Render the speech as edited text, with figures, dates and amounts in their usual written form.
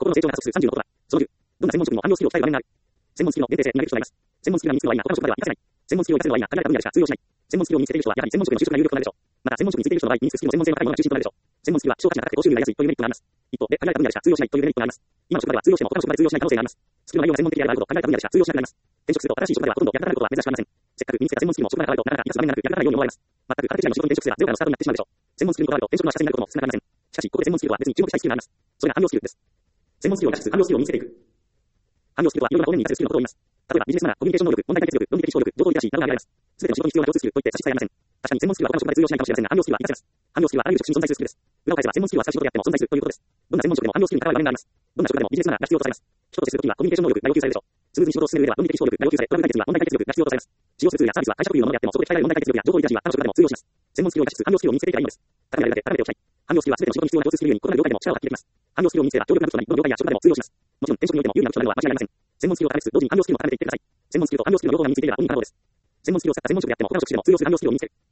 の成長が加速する30のことは、その10、どんな専門職にも汎用スキルを鍛える場面がある。専門スキルの限定性、苦手となります。専門スキルが身につくのは今、他の職場では活かせない。専門スキルを活かせるのは今、限られた分野でしか通用しない。専門スキルを身につけている人は、やはり専門職の就職が有力となるでしょう。また、専門職についている人の場合、身につくスキルの専門性が高いものが中心となるでしょう。専門スキルは希少価値が高くて報酬がやりやすいというメリットがあります。一方で、限られた分野でしか通用しないというデメリットがあります。今の職場では通用しても他の職場で通用しない可能性があります。スキルの内容が専門的であるほど、限られた分野でしか通用しなくなります。転職すると新しい職場ではほとんど役立たないことは珍しくありません。せっかく身につけた専門スキルも職場が変わるとなかなか活かす場面がなく役立たないように思われます。全く空手時代の仕事に転職すればゼロからのスタートになってしまうでしょう。専門スキルにこだわると転職の足かせになることも少なくありません。しかし、ここで専門スキルは別に注目したいスキルがあります。それが汎用スキルです。専門スキルを活かしつつ汎用スキルを身につけていく。汎用スキルとはいろんな方面に活かせるスキルのことを言います。例えばビジネスならコミュニケーション能力、問題解決力、論理的思考力、情報リテラシーなどが挙げられます。すべての仕事に必要な共通スキルといって差し支えありません。確かに専門スキルは他の職場で通用しないかもしれませんが、汎用スキルは活かせます。汎用スキルはあらゆる職種に存在するスキルです。裏を返せば専門スキルは使う仕事であっても存在するということです。どんな専門職でも汎用スキルに関わる場面があります。どんな職場でもビジネスならが必要とされます。人と接するときはコミュニケーション能力が要求されるでしょう。スムーズに仕事を進める上では論理的思考力が要求され、トラブル解決には問題解決力が必要とされます。使用するツールやサービスは会社特有のものであっても、そこで鍛えられる問題解決力や情報リテラシーは他の職場でも通用します。専門スキルを活かしつつ汎用スキルを身につけていけばいいのです。高められるだけ高めておきたい。汎用スキルは全ての仕事に必要な共通スキルに異なる業界でも力を発揮できます。汎用スキルを身につければ強力な部署なり、どの業界や職場でも通用します。もちろん転職においても有利な部署なのは間違いありません。専門スキルを高めつつ同時に汎用スキルも高めていってください。専門スキルと汎用スキルの両方が身についていれば本になるのです。専門スキルを使った専門職であっても他の職種でも通用する汎用スキルを身につける。